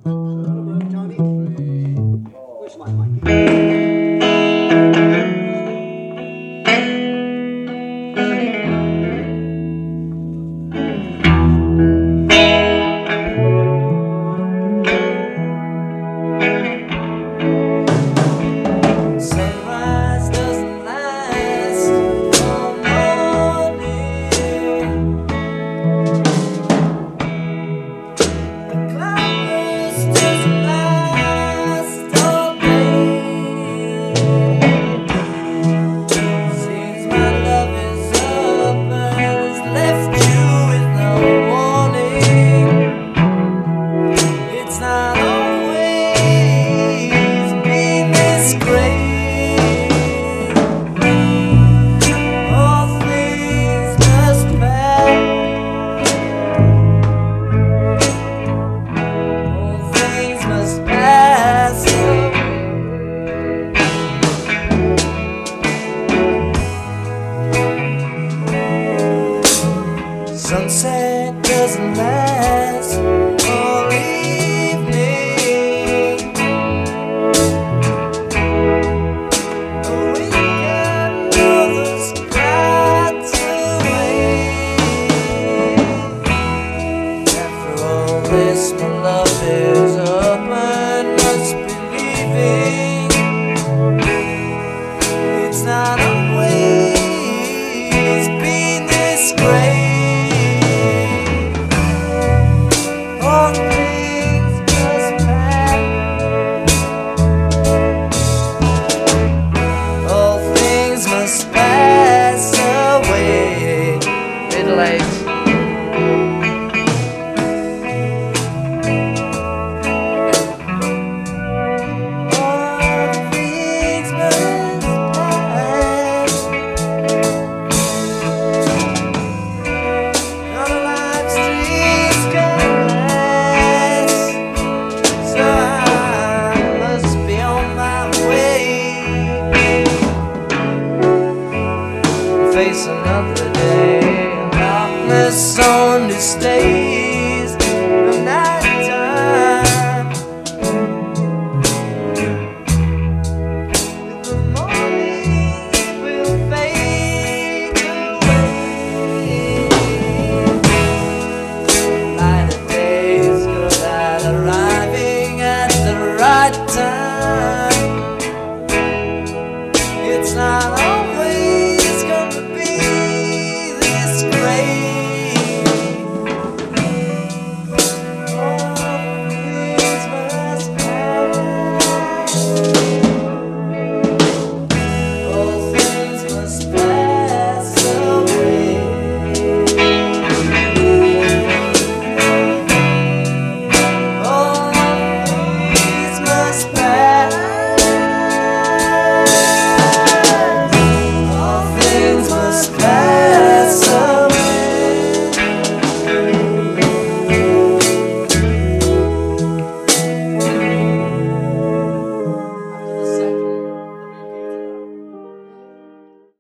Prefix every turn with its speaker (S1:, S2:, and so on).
S1: Where's my mic?
S2: Sunrise doesn't last all morning. The cloudburst doesn't last all day. Seems my love is up and has left you with no warning. It's not always been this great. All things must pass. All things must pass away. Sunset doesn't last all evening. The weekend others cries away. After all this, my love is